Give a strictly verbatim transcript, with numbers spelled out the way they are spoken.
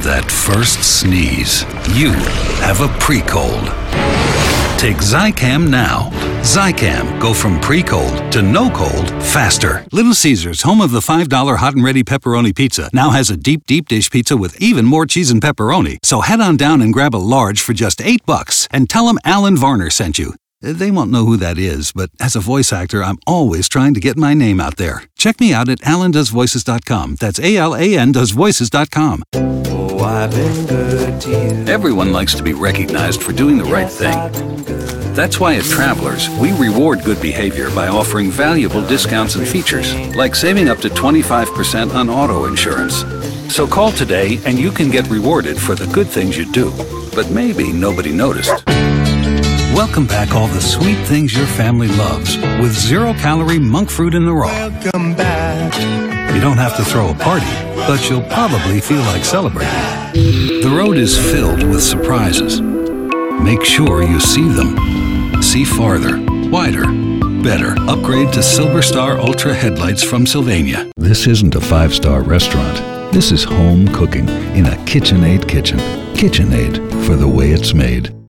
that first sneeze, you have a pre-cold. Take Zicam now. Zicam, go from pre-cold to no cold faster. Little Caesars, home of the five dollar hot and ready pepperoni pizza, now has a deep, deep dish pizza with even more cheese and pepperoni. So head on down and grab a large for just eight bucks and tell them Alan Varner sent you. They won't know who that is, but as a voice actor, I'm always trying to get my name out there. Check me out at alan does voices dot com. That's A L A N does voices dot com. Oh, I've been good to you. Everyone likes to be recognized for doing the right thing. That's why at Travelers, we reward good behavior by offering valuable discounts and features, like saving up to twenty-five percent on auto insurance. So call today and you can get rewarded for the good things you do. But maybe nobody noticed. Welcome back all the sweet things your family loves with zero-calorie monk fruit in the raw. Welcome back. You don't have to throw a party, but you'll probably feel like celebrating. The road is filled with surprises. Make sure you see them. See farther, wider, better. Upgrade to Silver Star Ultra headlights from Sylvania. This isn't a five-star restaurant. This is home cooking in a KitchenAid kitchen. KitchenAid, for the way it's made.